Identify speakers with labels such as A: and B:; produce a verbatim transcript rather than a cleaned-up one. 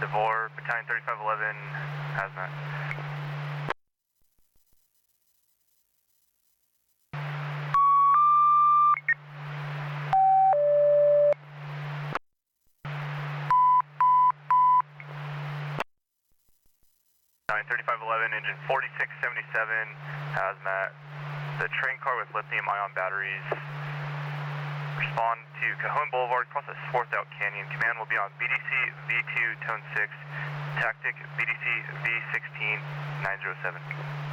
A: Devore, Battalion thirty-five eleven, hazmat. Battalion thirty-five eleven, engine forty-six seventy-seven, hazmat. The train car with lithium ion batteries. Respond to Cajon Boulevard, process fourth out Canyon. Command will be on B D C V two, tone six, tactic B D C V sixteen, nine zero seven.